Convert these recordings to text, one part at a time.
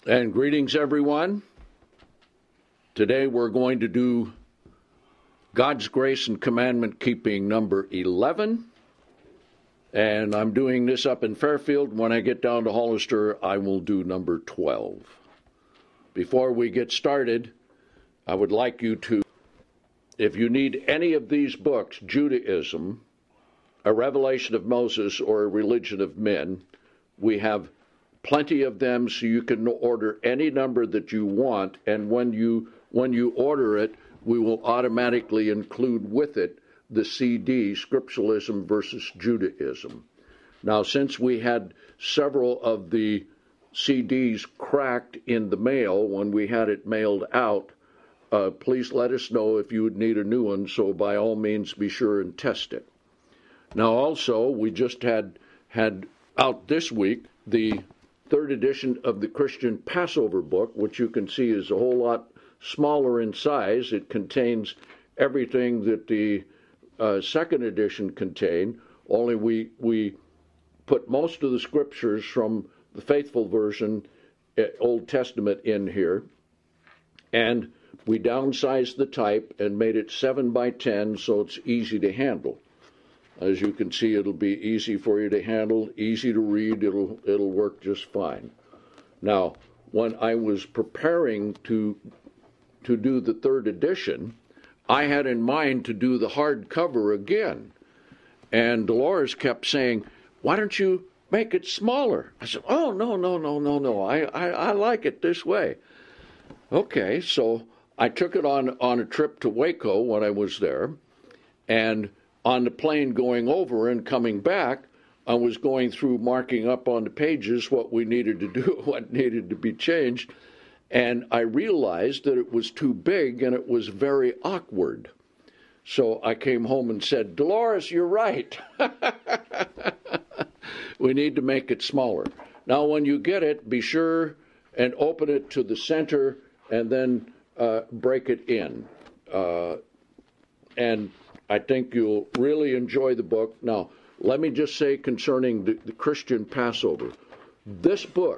And greetings, everyone. Today we're going to do God's Grace and Commandment Keeping number 11. And I'm doing this up in Fairfield. When I get down to Hollister, I will do number 12. Before we get started, I would like you to, if you need any of these books, Judaism, A Revelation of Moses, or A Religion of Men, we have plenty of them, so you can order any number that you want, and when you order it, we will automatically include with it the CD, Scripturalism versus Judaism. Now, since we had several of the CDs cracked in the mail when we had it mailed out, please let us know if you would need a new one, so by all means be sure and test it. Now, also, we just had out this week the third edition of the Christian Passover book, which you can see is a whole lot smaller in size. It contains everything that the second edition contained, only we put most of the scriptures from the faithful version, Old Testament, in here, and we downsized the type and made it 7x10 so it's easy to handle. As you can see, it'll be easy for you to handle, easy to read, it'll work just fine. Now, when I was preparing to do the third edition, I had in mind to do the hardcover again. And Dolores kept saying, why don't you make it smaller? I said, oh, no. I like it this way. Okay, so I took it on a trip to Waco when I was there, and on the plane going over and coming back, I was going through marking up on the pages what we needed to do, what needed to be changed, and I realized that it was too big and it was very awkward. So I came home and said, Dolores, you're right. We need to make it smaller. Now, when you get it, be sure and open it to the center and then break it in. And I think you'll really enjoy the book. Now, let me just say concerning the Christian Passover, this book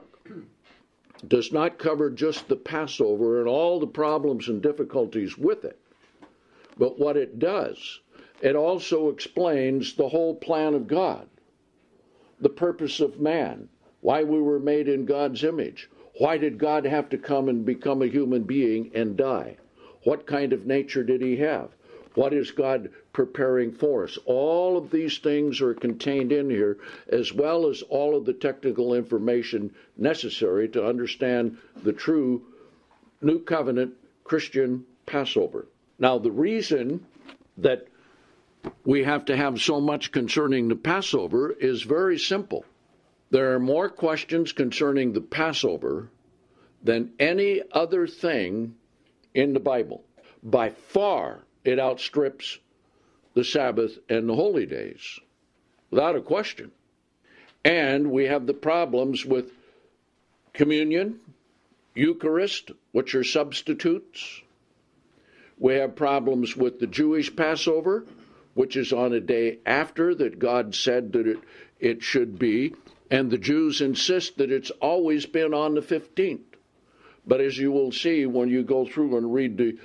does not cover just the Passover and all the problems and difficulties with it. But what it does, it also explains the whole plan of God, the purpose of man, why we were made in God's image. Why did God have to come and become a human being and die? What kind of nature did he have? What is God preparing for us? All of these things are contained in here, as well as all of the technical information necessary to understand the true New Covenant Christian Passover. Now, the reason that we have to have so much concerning the Passover is very simple. There are more questions concerning the Passover than any other thing in the Bible. By far, it outstrips the Sabbath and the holy days, without a question. And we have the problems with communion, Eucharist, which are substitutes. We have problems with the Jewish Passover, which is on a day after that God said that it should be, and the Jews insist that it's always been on the 15th. But as you will see when you go through and read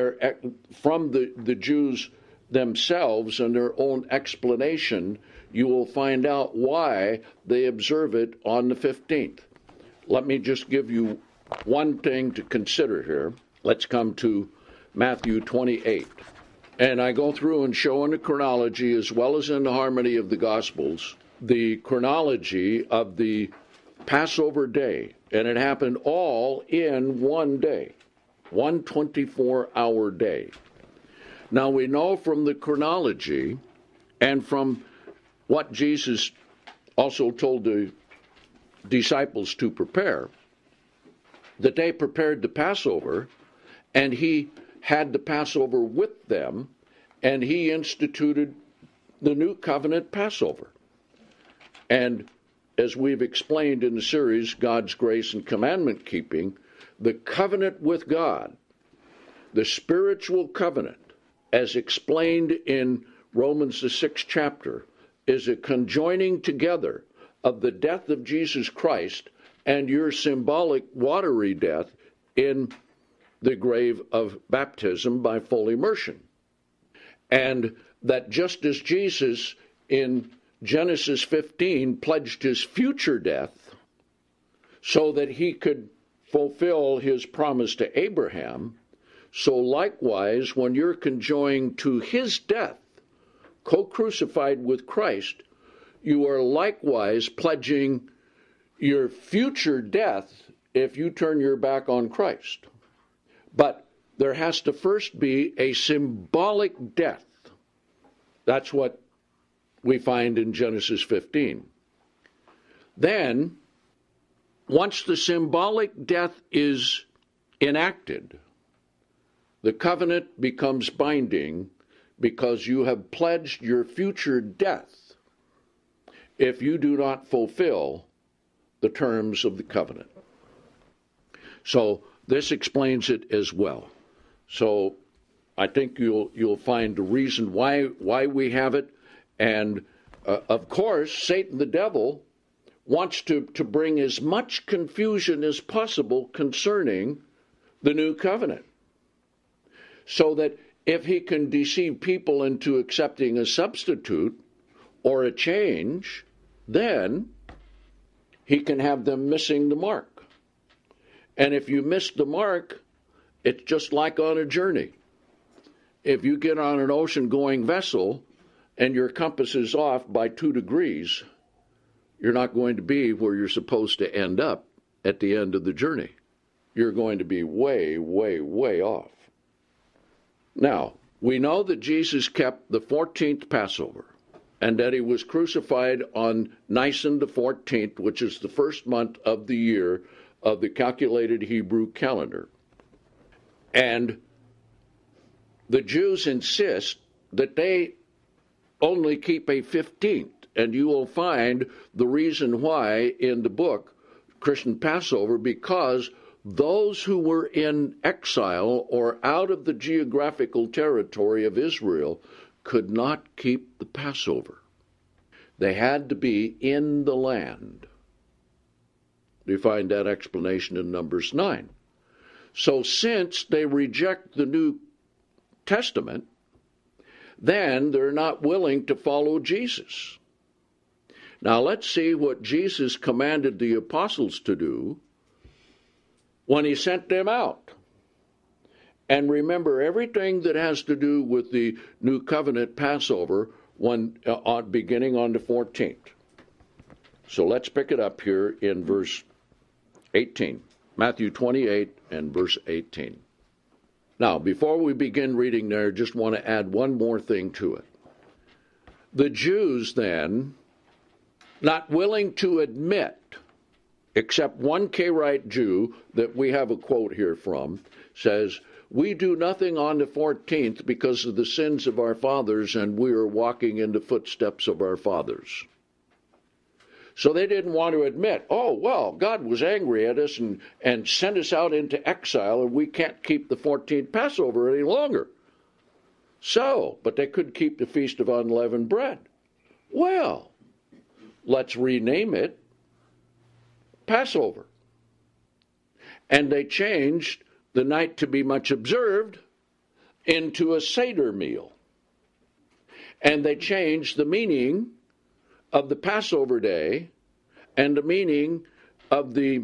from the Jews themselves and their own explanation, you will find out why they observe it on the 15th. Let me just give you one thing to consider here. Let's come to Matthew 28. And I go through and show in the chronology, as well as in the harmony of the Gospels, the chronology of the Passover day. And it happened all in one day, one 24-hour day. Now we know from the chronology and from what Jesus also told the disciples to prepare, that they prepared the Passover, and he had the Passover with them, and he instituted the New Covenant Passover. And as we've explained in the series, God's Grace and Commandment Keeping, the covenant with God, the spiritual covenant, as explained in Romans the 6th chapter, is a conjoining together of the death of Jesus Christ and your symbolic watery death in the grave of baptism by full immersion. And that just as Jesus in Genesis 15 pledged his future death so that he could fulfill his promise to Abraham, so likewise when you're conjoined to his death, co-crucified with Christ, you are likewise pledging your future death if you turn your back on Christ. But there has to first be a symbolic death. That's what we find in Genesis 15. Then, once the symbolic death is enacted, the covenant becomes binding because you have pledged your future death if you do not fulfill the terms of the covenant. So this explains it as well. So I think you'll find the reason why we have it. And of course, Satan the devil wants to bring as much confusion as possible concerning the new covenant, so that if he can deceive people into accepting a substitute or a change, then he can have them missing the mark. And if you miss the mark, it's just like on a journey. If you get on an ocean-going vessel and your compass is off by 2 degrees, you're not going to be where you're supposed to end up at the end of the journey. You're going to be way, way, way off. Now, we know that Jesus kept the 14th Passover, and that he was crucified on Nisan the 14th, which is the first month of the year of the calculated Hebrew calendar. And the Jews insist that they only keep a 15th, and you will find the reason why in the book, Christian Passover, because those who were in exile or out of the geographical territory of Israel could not keep the Passover. They had to be in the land. You find that explanation in Numbers 9. So since they reject the New Testament, then they're not willing to follow Jesus. Now let's see what Jesus commanded the apostles to do when he sent them out. And remember, everything that has to do with the New Covenant Passover beginning on the 14th. So let's pick it up here in verse 18. Matthew 28 and verse 18. Now, before we begin reading there, I just want to add one more thing to it. The Jews then, not willing to admit, except one Karaite Jew that we have a quote here from, says, "We do nothing on the 14th because of the sins of our fathers, and we are walking in the footsteps of our fathers." So they didn't want to admit, oh, well, God was angry at us and sent us out into exile, and we can't keep the 14th Passover any longer. So, but they could keep the Feast of Unleavened Bread. Well, let's rename it Passover. And they changed the night to be much observed into a Seder meal. And they changed the meaning of the Passover day and the meaning of the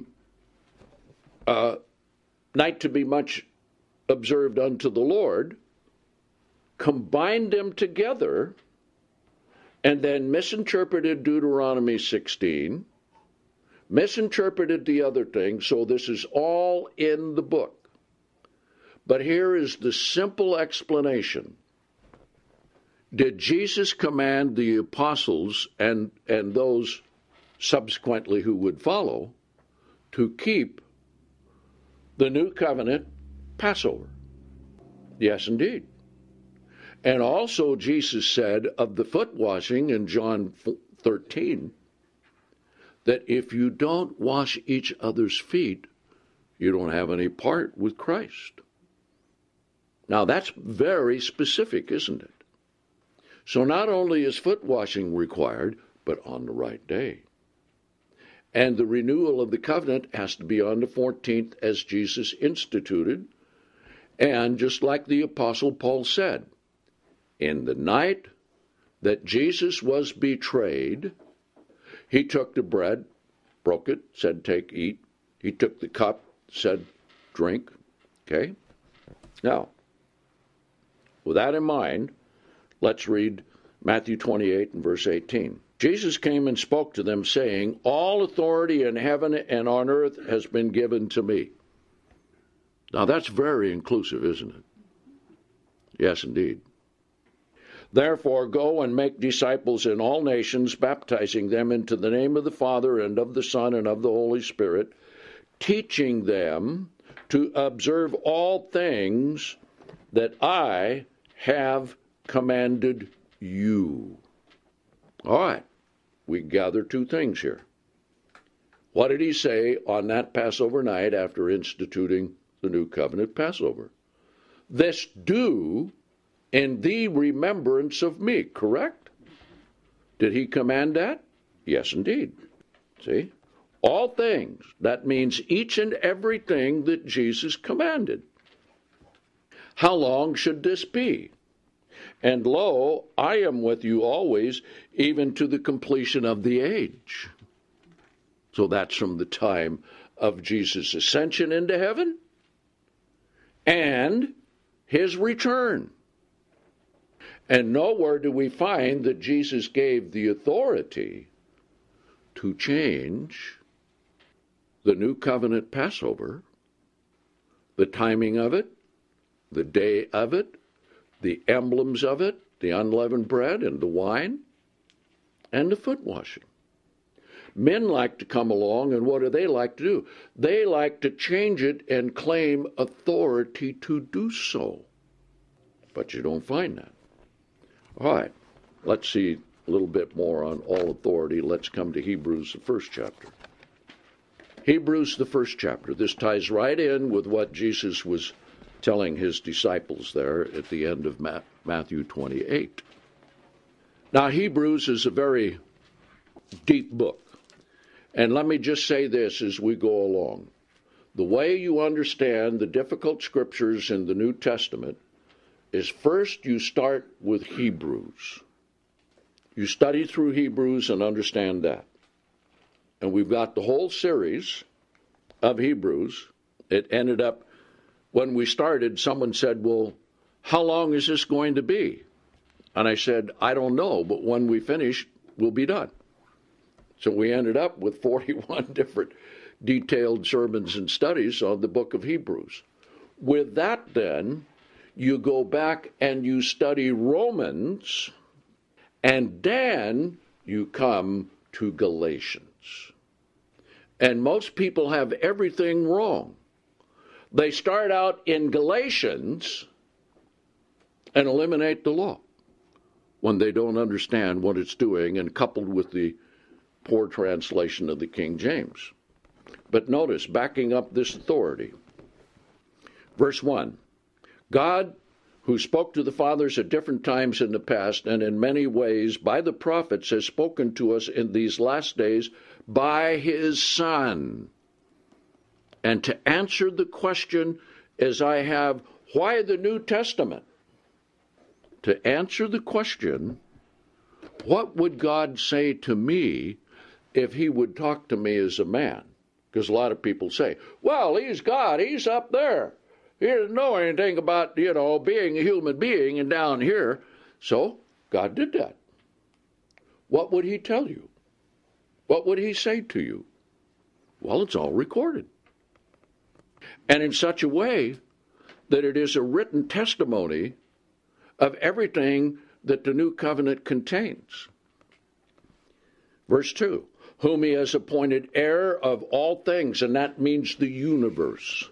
night to be much observed unto the Lord, combined them together, and then misinterpreted Deuteronomy 16, misinterpreted the other thing, so this is all in the book. But here is the simple explanation. Did Jesus command the apostles and those subsequently who would follow to keep the New Covenant Passover? Yes, indeed. And also Jesus said of the foot washing in John 13, that if you don't wash each other's feet, you don't have any part with Christ. Now that's very specific, isn't it? So not only is foot washing required, but on the right day. And the renewal of the covenant has to be on the 14th as Jesus instituted. And just like the Apostle Paul said, in the night that Jesus was betrayed, he took the bread, broke it, said, take, eat. He took the cup, said, drink. Okay? Now, with that in mind, let's read Matthew 28 and verse 18. Jesus came and spoke to them, saying, all authority in heaven and on earth has been given to me. Now, that's very inclusive, isn't it? Yes, indeed. Therefore, go and make disciples in all nations, baptizing them into the name of the Father and of the Son and of the Holy Spirit, teaching them to observe all things that I have commanded you. All right, we gather two things here. What did he say on that Passover night after instituting the New Covenant Passover? This do in the remembrance of me, correct? Did he command that? Yes, indeed. See? All things. That means each and everything that Jesus commanded. How long should this be? And lo, I am with you always, even to the completion of the age. So that's from the time of Jesus' ascension into heaven and his return. And nowhere do we find that Jesus gave the authority to change the New Covenant Passover, the timing of it, the day of it, the emblems of it, the unleavened bread and the wine, and the foot washing. Men like to come along, and what do they like to do? They like to change it and claim authority to do so. But you don't find that. All right, let's see a little bit more on all authority. Let's come to Hebrews, the first chapter. Hebrews, the first chapter. This ties right in with what Jesus was telling his disciples there at the end of Matthew 28. Now, Hebrews is a very deep book. And let me just say this as we go along. The way you understand the difficult scriptures in the New Testament is first you start with Hebrews. You study through Hebrews and understand that. And we've got the whole series of Hebrews. It ended up, when we started, someone said, well, how long is this going to be? And I said, I don't know, but when we finish, we'll be done. So we ended up with 41 different detailed sermons and studies on the book of Hebrews. With that, then, you go back and you study Romans, and then you come to Galatians. And most people have everything wrong. They start out in Galatians and eliminate the law when they don't understand what it's doing, and coupled with the poor translation of the King James. But notice, backing up this authority, verse 1, God, who spoke to the fathers at different times in the past and in many ways by the prophets, has spoken to us in these last days by his Son. And to answer the question as I have, why the New Testament? To answer the question, what would God say to me if he would talk to me as a man? Because a lot of people say, well, he's God, he's up there. He doesn't know anything about, being a human being and down here. So God did that. What would he tell you? What would he say to you? Well, it's all recorded. And in such a way that it is a written testimony of everything that the new covenant contains. Verse 2, whom he has appointed heir of all things, and that means the universe,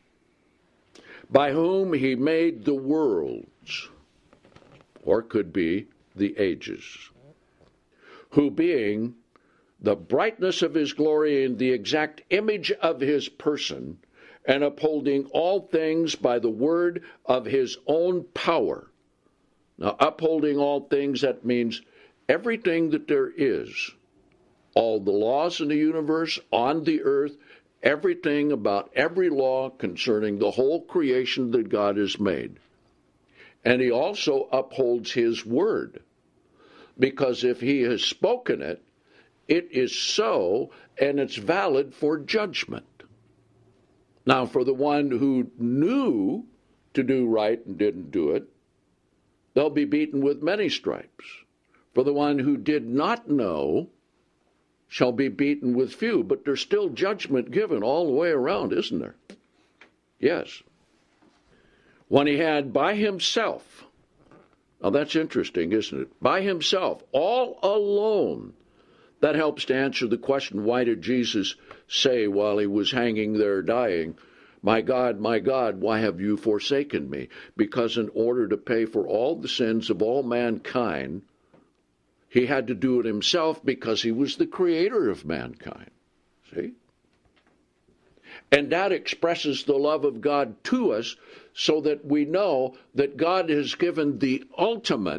by whom he made the worlds, or could be the ages, who being the brightness of his glory and the exact image of his person, and upholding all things by the word of his own power. Now, upholding all things, that means everything that there is all the laws in the universe, on the earth, everything about every law concerning the whole creation that God has made. And he also upholds his word, because if he has spoken it, it is so, and it's valid for judgment. Now, for the one who knew to do right and didn't do it, they'll be beaten with many stripes. For the one who did not know shall be beaten with few. But there's still judgment given all the way around, isn't there? Yes. When he had by himself, now that's interesting, isn't it? By himself, all alone. That helps to answer the question, why did Jesus say while he was hanging there dying, my God, why have you forsaken me? Because in order to pay for all the sins of all mankind, he had to do it himself because he was the creator of mankind. See? And that expresses the love of God to us so that we know that God has given the ultimate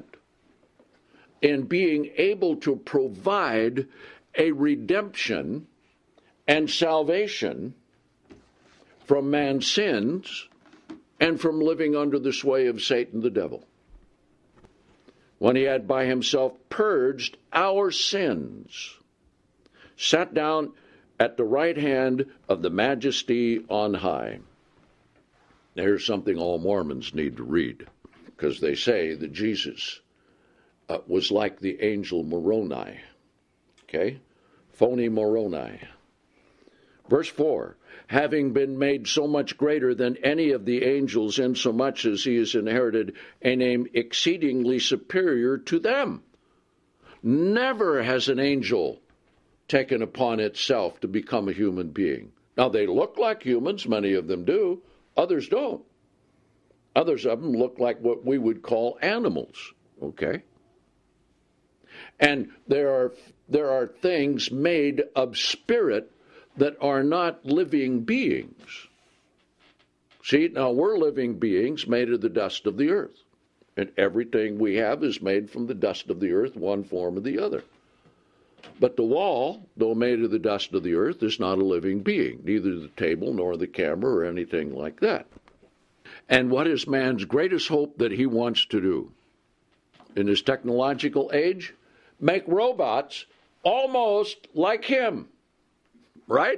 in being able to provide a redemption and salvation from man's sins and from living under the sway of Satan the devil. When he had by himself purged our sins, sat down at the right hand of the Majesty on high. Here's something all Mormons need to read, because they say that Jesus was like the angel Moroni. Okay? Phony Moroni. Verse 4, having been made so much greater than any of the angels, insomuch as he has inherited a name exceedingly superior to them. Never has an angel taken upon itself to become a human being. Now, they look like humans, many of them do, others don't. Others of them look like what we would call animals, okay? And there are things made of spirit that are not living beings. See, now we're living beings made of the dust of the earth. And everything we have is made from the dust of the earth, one form or the other. But the wall, though made of the dust of the earth, is not a living being, neither the table nor the camera or anything like that. And what is man's greatest hope that he wants to do in this technological age? Make robots almost like him, right?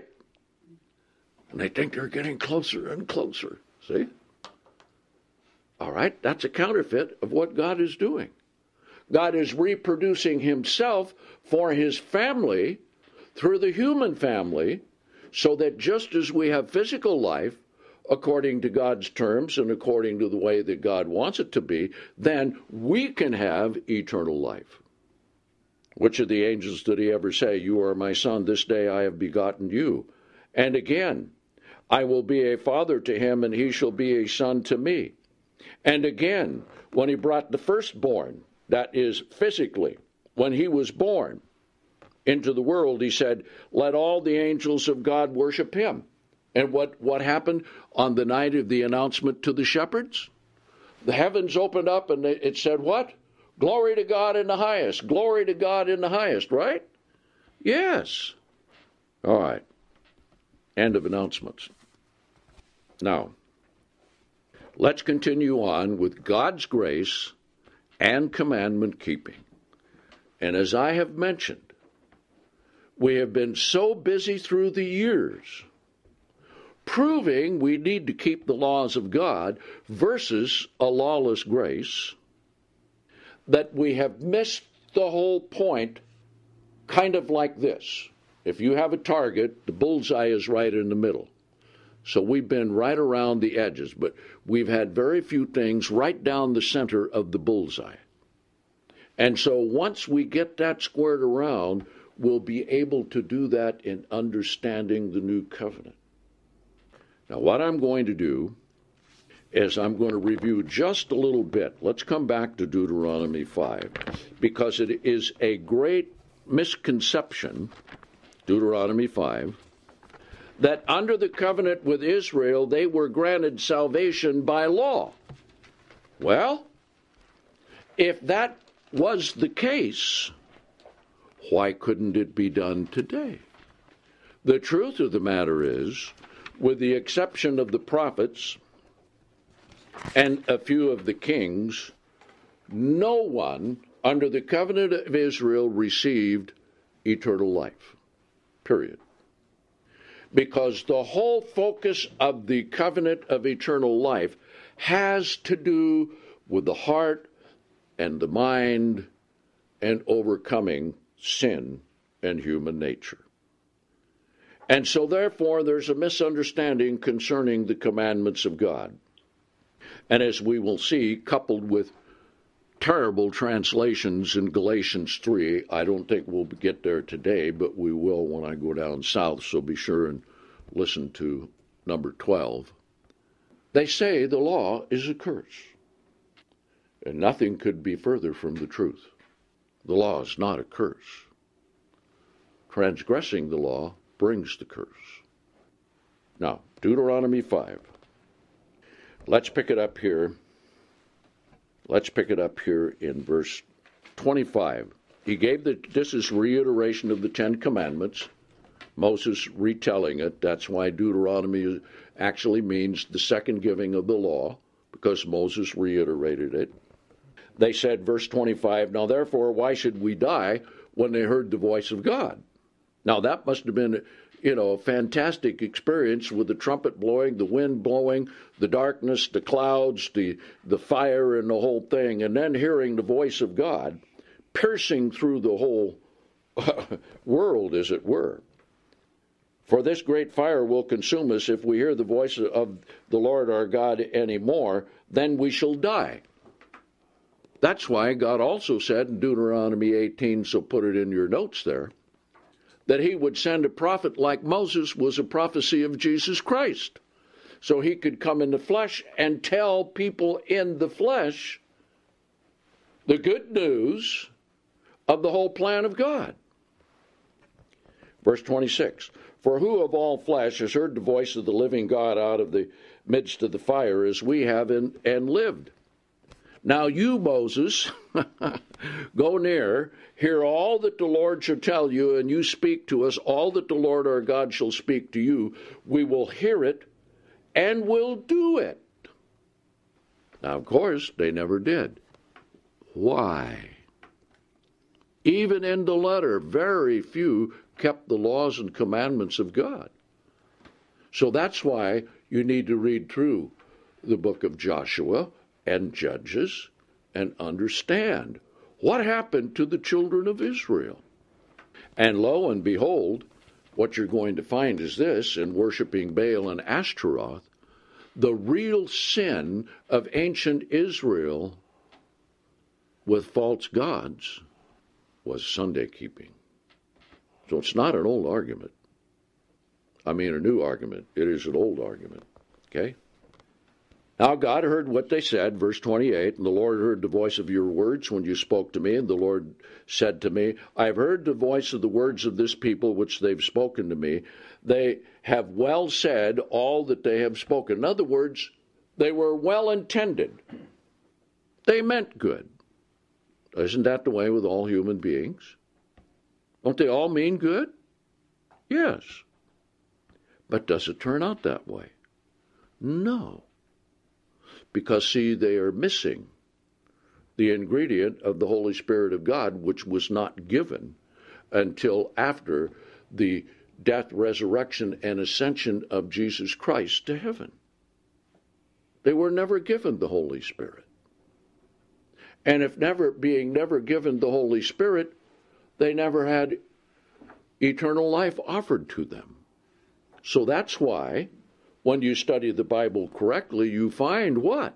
And they think they're getting closer and closer, see? All right, that's a counterfeit of what God is doing. God is reproducing himself for his family through the human family, so that just as we have physical life according to God's terms and according to the way that God wants it to be, then we can have eternal life. Which of the angels did he ever say, you are my son, this day I have begotten you? And again, I will be a father to him, and he shall be a son to me. And again, when he brought the firstborn, that is physically, when he was born into the world, he said, let all the angels of God worship him. And what happened on the night of the announcement to the shepherds? The heavens opened up and it said what? Glory to God in the highest. Glory to God in the highest, right? Yes. All right. End of announcements. Now, let's continue on with God's grace and commandment keeping. And as I have mentioned, we have been so busy through the years proving we need to keep the laws of God versus a lawless grace that we have missed the whole point, kind of like this. If you have a target, the bullseye is right in the middle. So we've been right around the edges, but we've had very few things right down the center of the bullseye. And so once we get that squared around, we'll be able to do that in understanding the new covenant. Now, what I'm going to do is I'm going to review just a little bit. Let's come back to Deuteronomy 5, because it is a great misconception, Deuteronomy 5, that under the covenant with Israel, they were granted salvation by law. Well, if that was the case, Why couldn't it be done today? The truth of the matter is, with the exception of the prophets and a few of the kings, no one under the covenant of Israel received eternal life. Period. Because the whole focus of the covenant of eternal life has to do with the heart and the mind and overcoming sin and human nature. And so therefore there's a misunderstanding concerning the commandments of God. And as we will see, coupled with terrible translations in Galatians 3, I don't think we'll get there today, but we will when I go down south, so be sure and listen to number 12. They say the law is a curse, and nothing could be further from the truth. The law is not a curse. Transgressing the law brings the curse. Now, Deuteronomy 5. Let's pick it up here. Let's pick it up here in verse 25. This is reiteration of the Ten Commandments. Moses retelling it. That's why Deuteronomy actually means the second giving of the law, because Moses reiterated it. They said, verse 25, now therefore, why should we die when they heard the voice of God? Now that must have been, a fantastic experience with the trumpet blowing, the wind blowing, the darkness, the clouds, the fire and the whole thing, and then hearing the voice of God piercing through the whole world, as it were. For this great fire will consume us if we hear the voice of the Lord our God anymore, then we shall die. That's why God also said in Deuteronomy 18, so put it in your notes there, that he would send a prophet like Moses was a prophecy of Jesus Christ. So he could come in the flesh and tell people in the flesh the good news of the whole plan of God. Verse 26, for who of all flesh has heard the voice of the living God out of the midst of the fire as we have and lived? Now you, Moses, go near, hear all that the Lord shall tell you, and you speak to us all that the Lord our God shall speak to you. We will hear it and will do it. Now, of course, they never did. Why? Even in the letter, very few kept the laws and commandments of God. So that's why you need to read through the book of Joshua and Judges and understand what happened to the children of Israel. And lo and behold, what you're going to find is this, in worshiping Baal and Ashtaroth, the real sin of ancient Israel with false gods was Sunday keeping. So it's not an old argument. I mean a new argument. It is an old argument. Okay? Now God heard what they said, verse 28, and the Lord heard the voice of your words when you spoke to me, and the Lord said to me, I have heard the voice of the words of this people which they've spoken to me. They have well said all that they have spoken. In other words, they were well intended. They meant good. Isn't that the way with all human beings? Don't they all mean good? Yes. But does it turn out that way? No. Because, see, they are missing the ingredient of the Holy Spirit of God, which was not given until after the death, resurrection, and ascension of Jesus Christ to heaven. They were never given the Holy Spirit. And if being never given the Holy Spirit, they never had eternal life offered to them. So that's why, when you study the Bible correctly, you find what?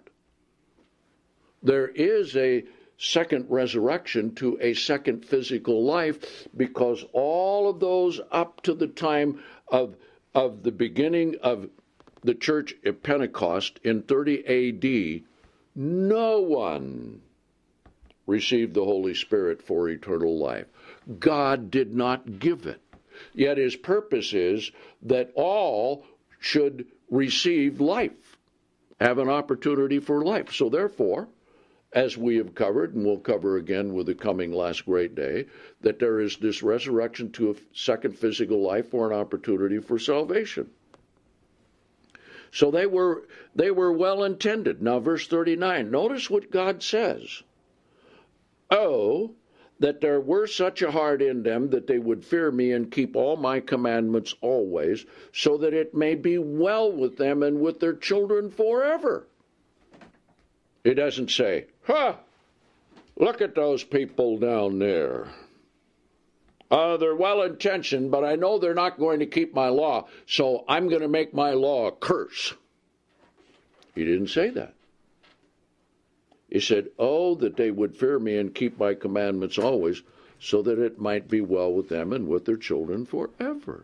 There is a second resurrection to a second physical life, because all of those up to the time of the beginning of the church at Pentecost in 30 A.D., no one received the Holy Spirit for eternal life. God did not give it. Yet his purpose is that all should receive life, have an opportunity for life. So therefore, as we have covered, and we'll cover again with the coming last great day, that there is this resurrection to a second physical life for an opportunity for salvation. So they were well intended. Now, verse 39, notice what God says. Oh, that there were such a heart in them that they would fear me and keep all my commandments always, so that it may be well with them and with their children forever. It doesn't say, look at those people down there. They're well-intentioned, but I know they're not going to keep my law, so I'm going to make my law a curse. He didn't say that. He said, oh, that they would fear me and keep my commandments always, so that it might be well with them and with their children forever.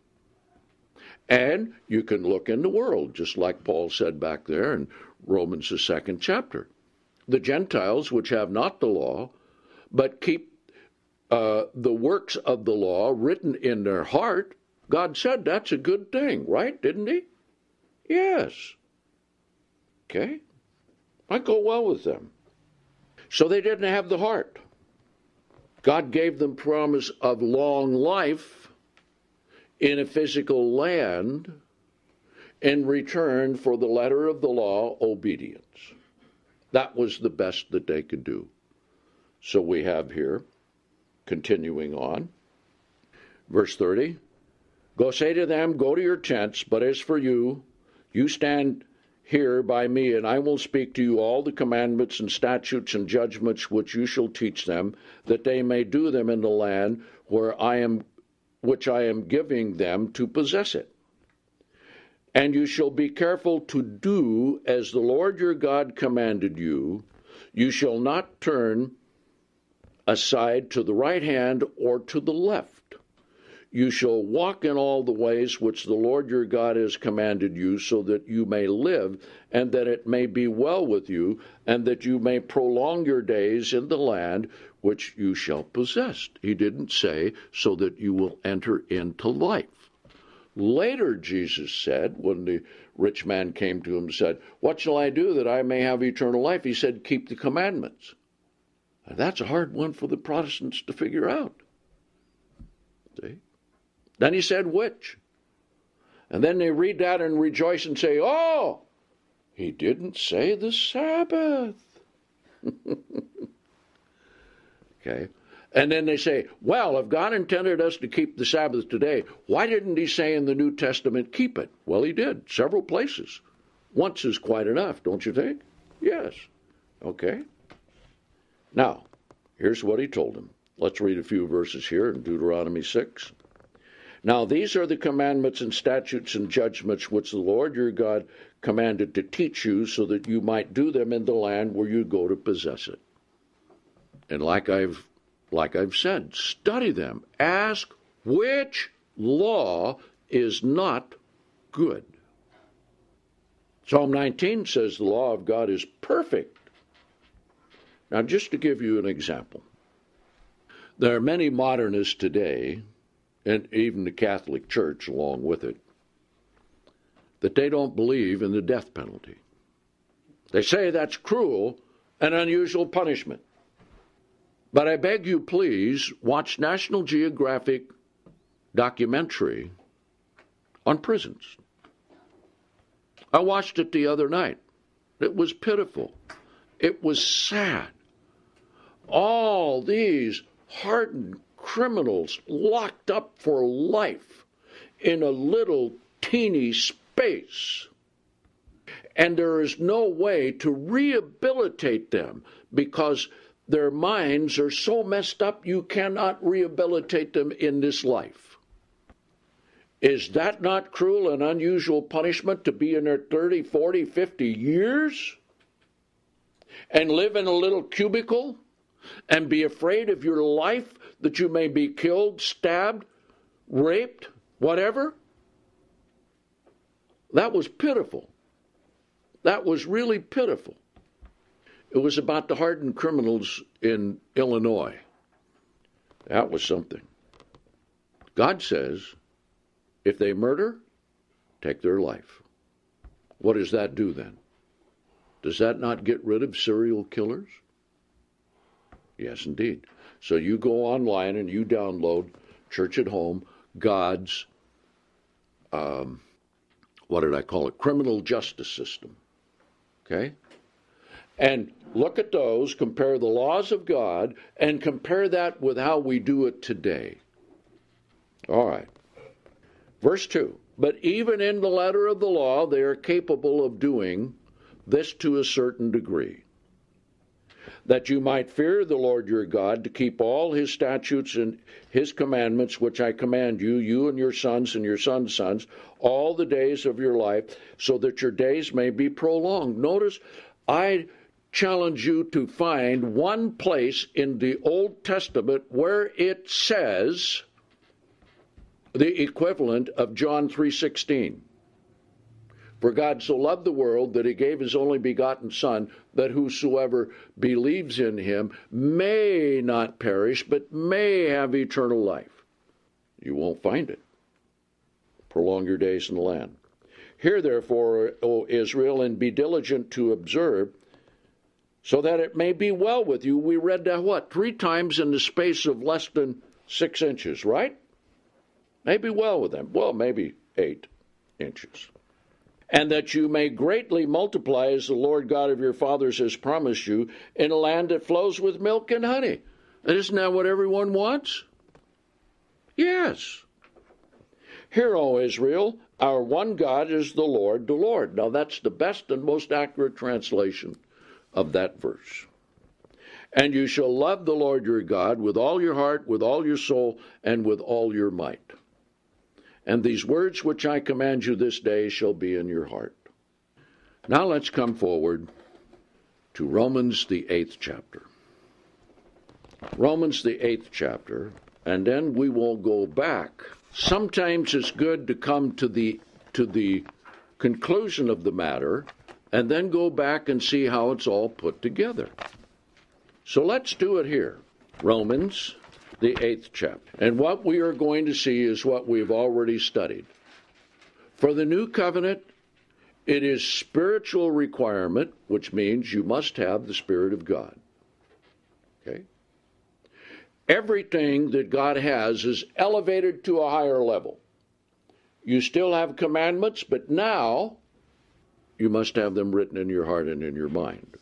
And you can look in the world, just like Paul said back there in Romans, the 2nd chapter. The Gentiles, which have not the law, but keep the works of the law written in their heart, God said that's a good thing, right? Didn't he? Yes. Okay. I go well with them. So they didn't have the heart. God gave them promise of long life in a physical land in return for the letter of the law, obedience. That was the best that they could do. So we have here, continuing on, verse 30, go say to them, go to your tents, but as for you, you stand here by me, and I will speak to you all the commandments and statutes and judgments which you shall teach them, that they may do them in the land which I am giving them to possess it. And you shall be careful to do as the Lord your God commanded you. You shall not turn aside to the right hand or to the left. You shall walk in all the ways which the Lord your God has commanded you, so that you may live, and that it may be well with you, and that you may prolong your days in the land which you shall possess. He didn't say, so that you will enter into life. Later, Jesus said, when the rich man came to him and said, what shall I do that I may have eternal life? He said, keep the commandments. And that's a hard one for the Protestants to figure out. See? Then he said, which? And then they read that and rejoice and say, oh, he didn't say the Sabbath. Okay. And then they say, well, if God intended us to keep the Sabbath today, why didn't he say in the New Testament, keep it? Well, he did, several places. Once is quite enough, don't you think? Yes. Okay. Now, here's what he told them. Let's read a few verses here in Deuteronomy 6. Now, these are the commandments and statutes and judgments which the Lord your God commanded to teach you, so that you might do them in the land where you go to possess it. And like I've said, study them. Ask which law is not good. Psalm 19 says the law of God is perfect. Now, just to give you an example, there are many modernists today, and even the Catholic Church along with it, that they don't believe in the death penalty. They say that's cruel and unusual punishment. But I beg you, please, watch National Geographic documentary on prisons. I watched it the other night. It was pitiful. It was sad. All these hardened criminals locked up for life in a little teeny space. And there is no way to rehabilitate them because their minds are so messed up you cannot rehabilitate them in this life. Is that not cruel and unusual punishment to be in there 30, 40, 50 years and live in a little cubicle and be afraid of your life, that you may be killed, stabbed, raped, whatever? That was pitiful. That was really pitiful. It was about the hardened criminals in Illinois. That was something. God says, if they murder, take their life. What does that do then? Does that not get rid of serial killers? Yes, indeed. So you go online and you download Church at Home, God's, what did I call it, criminal justice system. Okay? And look at those, compare the laws of God, and compare that with how we do it today. All right. Verse 2. But even in the letter of the law, they are capable of doing this to a certain degree, that you might fear the Lord your God, to keep all his statutes and his commandments, which I command you, you and your sons and your sons' sons, all the days of your life, so that your days may be prolonged. Notice, I challenge you to find one place in the Old Testament where it says the equivalent of John 3:16. For God so loved the world that he gave his only begotten Son, that whosoever believes in him may not perish, but may have eternal life. You won't find it. Prolong your days in the land. Hear therefore, O Israel, and be diligent to observe, so that it may be well with you. We read that, what, 3 times in the space of less than 6 inches, right? May be well with them. Well, maybe 8 inches. And that you may greatly multiply, as the Lord God of your fathers has promised you, in a land that flows with milk and honey. And isn't that what everyone wants? Yes. Hear, O Israel, our one God is the Lord, the Lord. Now that's the best and most accurate translation of that verse. And you shall love the Lord your God with all your heart, with all your soul, and with all your might. And these words which I command you this day shall be in your heart. Now let's come forward to Romans, the 8th chapter. Romans, the 8th chapter, and then we will go back. Sometimes it's good to come to the conclusion of the matter and then go back and see how it's all put together. So let's do it here. Romans, the 8th chapter. And what we are going to see is what we've already studied. For the new covenant, it is spiritual requirement, which means you must have the Spirit of God. Okay? Everything that God has is elevated to a higher level. You still have commandments, but now you must have them written in your heart and in your mind.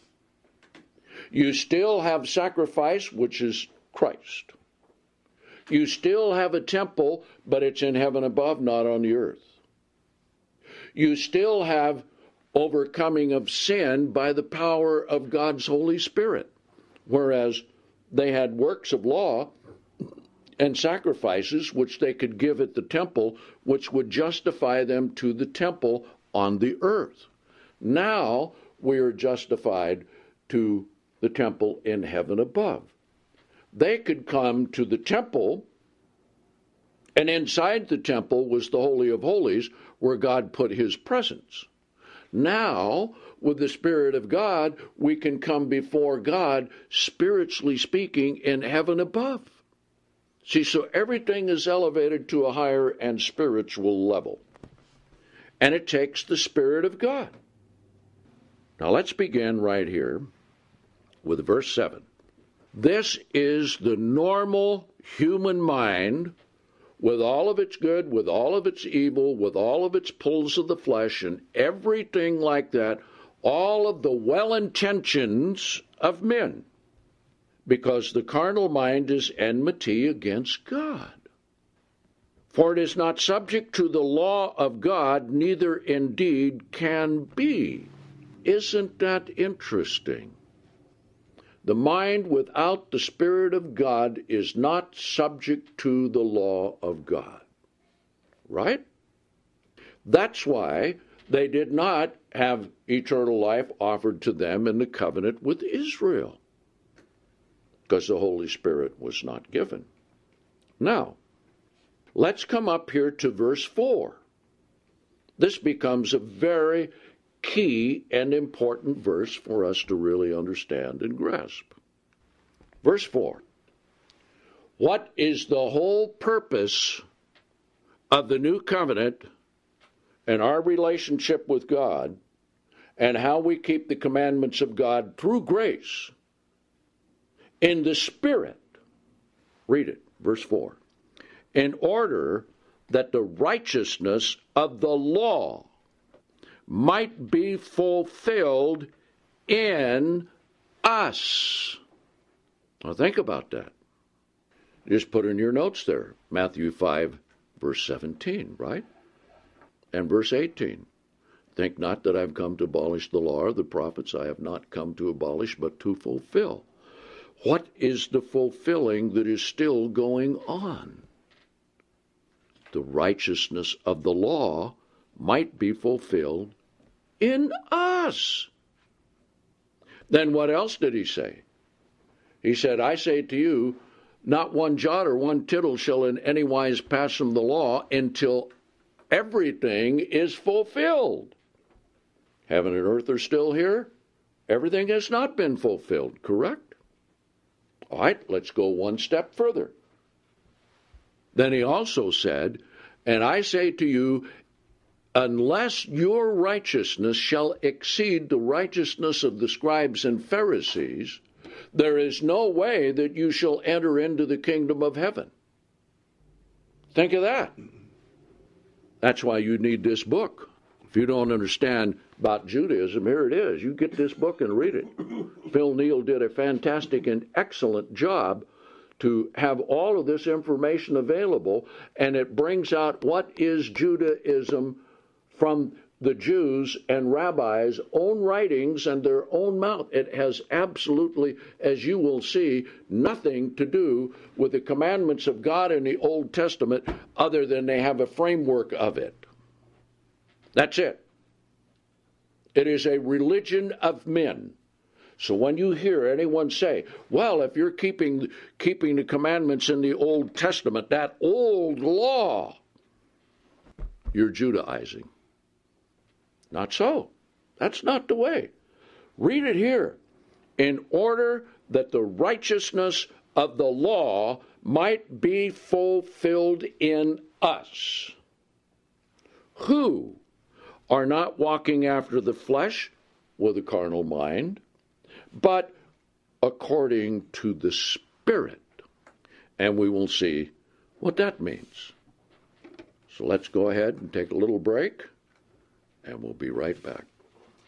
You still have sacrifice, which is Christ. You still have a temple, but it's in heaven above, not on the earth. You still have overcoming of sin by the power of God's Holy Spirit, whereas they had works of law and sacrifices which they could give at the temple, which would justify them to the temple on the earth. Now we are justified to the temple in heaven above. They could come to the temple, and inside the temple was the Holy of Holies, where God put his presence. Now, with the Spirit of God, we can come before God, spiritually speaking, in heaven above. See, so everything is elevated to a higher and spiritual level. And it takes the Spirit of God. Now let's begin right here with verse 7. This is the normal human mind, with all of its good, with all of its evil, with all of its pulls of the flesh and everything like that, all of the well-intentions of men, because the carnal mind is enmity against God. For it is not subject to the law of God, neither indeed can be. Isn't that interesting? The mind without the Spirit of God is not subject to the law of God. Right? That's why they did not have eternal life offered to them in the covenant with Israel, because the Holy Spirit was not given. Now, let's come up here to verse 4. This becomes a very key and important verse for us to really understand and grasp. Verse 4. What is the whole purpose of the new covenant and our relationship with God and how we keep the commandments of God through grace in the Spirit. Read it, verse 4. In order that the righteousness of the law might be fulfilled in us. Now think about that. Just put in your notes there, Matthew 5, verse 17, right? And verse 18. Think not that I've come to abolish the law or the prophets. I have not come to abolish, but to fulfill. What is the fulfilling that is still going on? The righteousness of the law might be fulfilled in us. Then what else did he say? He said, I say to you, not one jot or one tittle shall in any wise pass from the law until everything is fulfilled. Heaven and earth are still here. Everything has not been fulfilled, correct? All right, let's go one step further. Then he also said, and I say to you, unless your righteousness shall exceed the righteousness of the scribes and Pharisees, there is no way that you shall enter into the kingdom of heaven. Think of that. That's why you need this book. If you don't understand about Judaism, here it is. You get this book and read it. Phil Neal did a fantastic and excellent job to have all of this information available, and it brings out what is Judaism from the Jews and rabbis' own writings and their own mouth. It has absolutely, as you will see, nothing to do with the commandments of God in the Old Testament other than they have a framework of it. That's it. It is a religion of men. So when you hear anyone say, well, if you're keeping the commandments in the Old Testament, that old law, you're Judaizing. Not so. That's not the way. Read it here. In order that the righteousness of the law might be fulfilled in us, who are not walking after the flesh with a carnal mind, but according to the Spirit. And we will see what that means. So let's go ahead and take a little break, and we'll be right back.